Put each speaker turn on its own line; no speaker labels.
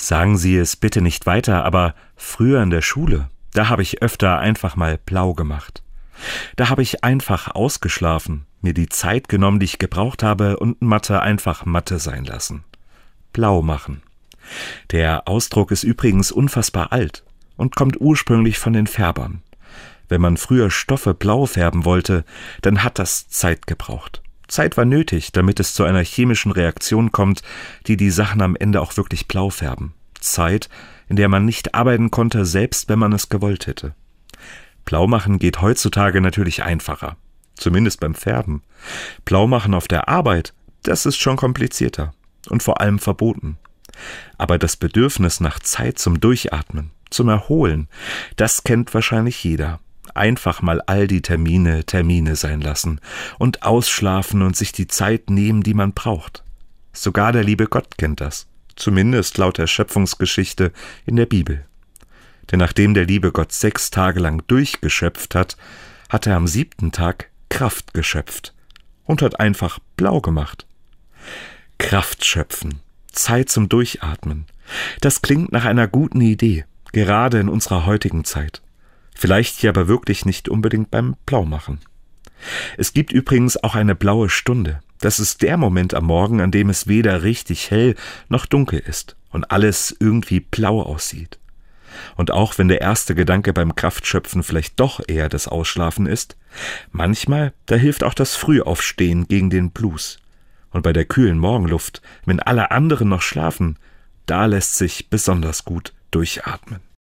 Sagen Sie es bitte nicht weiter, aber früher in der Schule, da habe ich öfter einfach mal blau gemacht. Da habe ich einfach ausgeschlafen, mir die Zeit genommen, die ich gebraucht habe, und Mathe einfach Mathe sein lassen. Blau machen. Der Ausdruck ist übrigens unfassbar alt und kommt ursprünglich von den Färbern. Wenn man früher Stoffe blau färben wollte, dann hat das Zeit gebraucht. Zeit war nötig, damit es zu einer chemischen Reaktion kommt, die die Sachen am Ende auch wirklich blau färben. Zeit, in der man nicht arbeiten konnte, selbst wenn man es gewollt hätte. Blau machen geht heutzutage natürlich einfacher. Zumindest beim Färben. Blau machen auf der Arbeit, das ist schon komplizierter und vor allem verboten. Aber das Bedürfnis nach Zeit zum Durchatmen, zum Erholen, das kennt wahrscheinlich jeder. Einfach mal all die Termine sein lassen und ausschlafen und sich die Zeit nehmen, die man braucht. Sogar der liebe Gott kennt das, zumindest laut der Schöpfungsgeschichte in der Bibel. Denn nachdem der liebe Gott 6 Tage lang durchgeschöpft hat, hat er am 7. Tag Kraft geschöpft und hat einfach blau gemacht. Kraft schöpfen, Zeit zum Durchatmen, das klingt nach einer guten Idee, gerade in unserer heutigen Zeit. Vielleicht hier aber wirklich nicht unbedingt beim Blaumachen. Es gibt übrigens auch eine blaue Stunde. Das ist der Moment am Morgen, an dem es weder richtig hell noch dunkel ist und alles irgendwie blau aussieht. Und auch wenn der erste Gedanke beim Kraftschöpfen vielleicht doch eher das Ausschlafen ist, manchmal, da hilft auch das Frühaufstehen gegen den Blues. Und bei der kühlen Morgenluft, wenn alle anderen noch schlafen, da lässt sich besonders gut durchatmen.